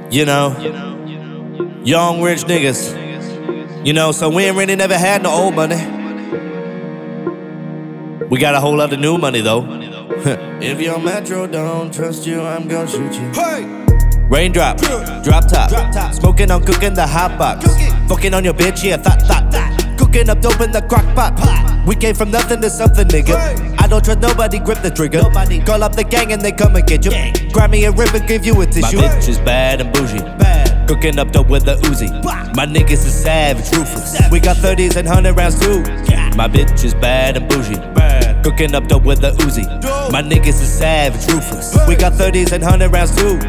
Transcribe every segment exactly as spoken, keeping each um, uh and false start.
You know, young rich niggas. You know, so we ain't really never had no old money. We got a whole lot of new money though. If your metro don't trust you, I'm gonna shoot you. Hey! Raindrop, drop top, drop top. Smoking on cooking the hot box. Fucking on your bitch, yeah, thought, thought, thought. Cooking up dope in the crock pot. We came from nothing to something, nigga. I don't trust nobody, grip the trigger. Nobody. Call up the gang and they come and get you. Grab me a rib and give you a tissue. My bitch is bad and bougie. Bad. Cooking up dope with the Uzi. My niggas is savage, ruthless. We got thirties and hundred rounds too. My bitch is bad and bougie. Bad. Cooking up dope with the Uzi. My niggas is savage, ruthless. We got thirties and hundred rounds too.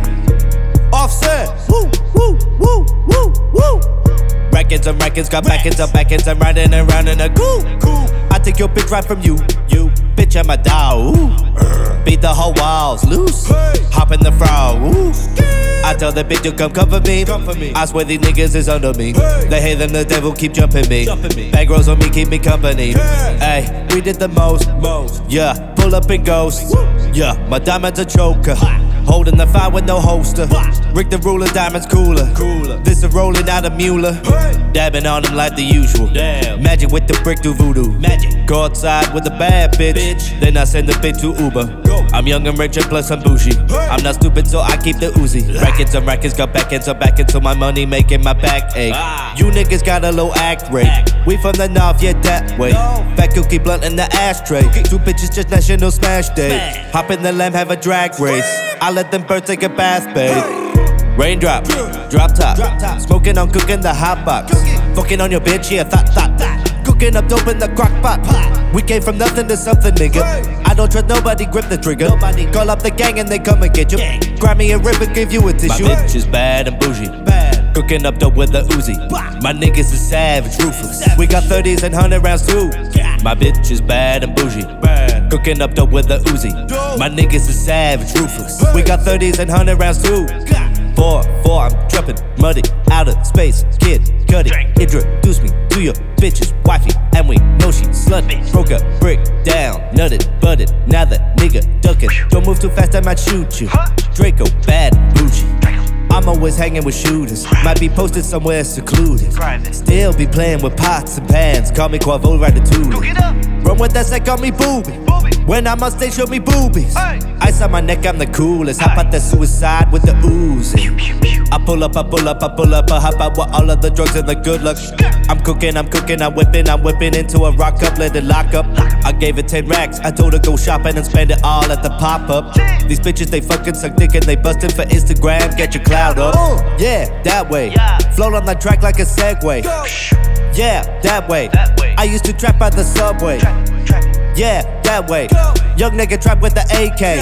Offset, woo, woo, woo, woo, woo. Rackets and rackets, got backends up backends. I'm riding around in a cool, cool. I take your bitch right from you, you. Bitch, I'm a dog, ooh. Beat the whole walls loose. Hop in the frog, ooh. I tell the bitch to come cover me. I swear these niggas is under me. They hate them, the devil keep jumping me. Bag rolls on me, keep me company. Hey, we did the most, most. Yeah, pull up and ghost. Yeah, my diamond's a choker. Holding the fire with no holster. Rick the ruler, diamonds cooler. cooler. This is rolling out of Mueller. Hey. Dabbing on them like the usual. Damn. Magic with the brick through voodoo. Magic. Go outside with a bad bitch. bitch. Then I send the bitch to Uber. Go. I'm young and rich and plus I'm bougie. Hey. I'm not stupid, so I keep the Uzi. Rackets and rackets, got backends on backends, so my money making my back ache. Ah. You niggas got a low act rate. Act. We from the north, yeah, that way. No. Fat cookie blunt in the ashtray. Cookie. Two bitches just national smash day. Smash. Hop in the lamb, have a drag race. I let them birds take a bath, babe. Raindrop, drop top, drop top. Smoking on cooking the hot box. Fucking on your bitch, yeah, thought, thought, thought. Cooking up dope in the crock pot. We came from nothing to something, nigga. I don't trust nobody, grip the trigger. Nobody. Call up the gang and they come and get you. Grab me a rib and give you a tissue. My bitch is bad and bougie. Bad. Cooking up dope with the Uzi. My niggas is savage, ruthless. We got thirties and hundred rounds too. My bitch is bad and bougie. Bad. Cooking up dope with the Uzi. My niggas is savage, ruthless. We got thirties and hundred rounds too. Four, four, I'm jumping muddy out of space. Kid, Cudi, introduce me to your bitch's wifey, and we know she slutty. Broke a brick down, nutted, butted. Now the nigga ducking. Don't move too fast, I might shoot you. Draco, bad, bougie. I'm always hanging with shooters. Might be posted somewhere secluded. Still be playing with pots and pans. Call me Quavo Ratatouille. Run with that set, call me booby. When I'm on stage, show me boobies. Ice on my neck, I'm the coolest. Hop out that suicide with the Uzi. I pull up, I pull up, I pull up. I hop out with all of the drugs and the good luck. I'm cooking, I'm cooking, I'm whipping, I'm whipping into a rock up, let it lock up. I gave it ten racks. I told her go shopping and spend it all at the pop up. These bitches, they fucking suck dick and they bustin' for Instagram. Get your clout up. Yeah, that way. Float on the track like a Segway. Yeah, that way. I used to trap by the subway. Yeah, that way. Young nigga trap with the A K.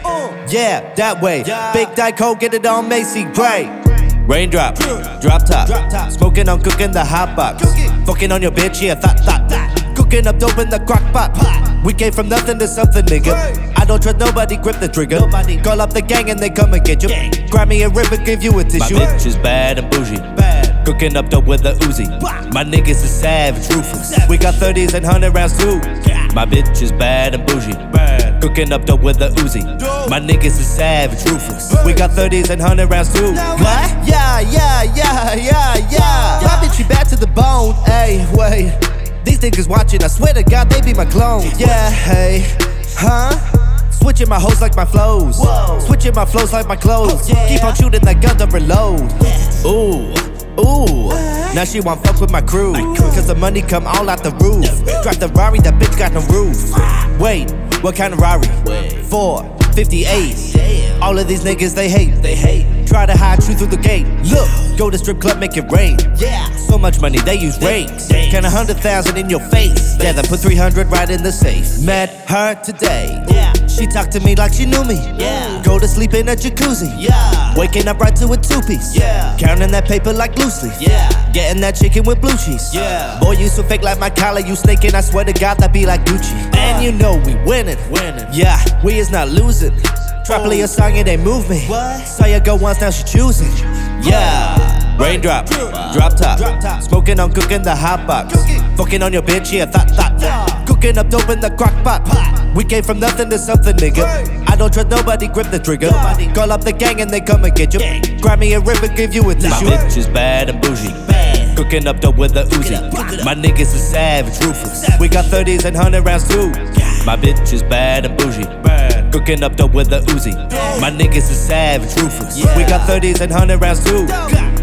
Yeah, that way. Big Dyco, get it on Macy Gray. Raindrop, drop top. Smoking on cooking the hot box. Fucking on your bitch, yeah, thought, thought, thought. Cooking up dope in the crock pot. We came from nothing to something, nigga. I don't trust nobody, grip the trigger. Nobody. Call up the gang and they come and get you. Grab me a rib and give you a tissue. My bitch is bad and bougie. Bad. Cooking up dope with the Uzi. My niggas is savage, ruthless. We got thirties and hundred rounds too. My bitch is bad and bougie. Bad. Cooking up dope with the Uzi. My niggas is savage, ruthless. We got thirties and hundred rounds too. What? Yeah, yeah, yeah, yeah, yeah. My bitch, she bad to the bone. Hey, wait. These niggas watching, I swear to God, they be my clones. Yeah, hey, huh? Switching my hoes like my flows. Whoa. Switching my flows like my clothes. Yeah. Keep on shooting that gun to reload. Yeah. Ooh, ooh. Now she want fuck with my crew. Cause the money come all out the roof. Drive the Rari, that bitch got no roof. Wait, what kind of Rari? four fifty-eight. All of these niggas, they hate. They hate. Try to hide truth through the gate. Look, go to strip club, make it rain. Yeah. So much money, they use rakes. Count a hundred thousand in your face. Yeah, then put three hundred right in the safe. Met her today. Yeah. She talked to me like she knew me. Yeah. Go to sleep in a jacuzzi. Yeah. Waking up right to a two-piece. Yeah. Counting that paper like loosely. Yeah. Getting that chicken with blue cheese. Yeah. Boy, you so fake like my collar, you snaking. I swear to God, that be like Gucci. Uh. And you know we winning. Winning. Yeah, we is not losing. Traply a song and they move me. What? Saw ya go once, now she choosing. Yeah. Raindrop, drop top. Smoking on cooking the hot box. Fucking on your bitch, yeah, thought, thought, thought. Cooking up dope in the crock pot. We came from nothing to something, nigga. I don't trust nobody, grip the trigger. Call up the gang and they come and get you. Grab me a river, give you a tissue. My bitch is bad and bougie. Cooking up dope with a Uzi. My niggas are savage, ruthless. We got thirties and hundred rounds too. My bitch is bad and bougie. Cooking up dope with a Uzi. My niggas are savage, ruthless. We got thirties and hundred rounds too.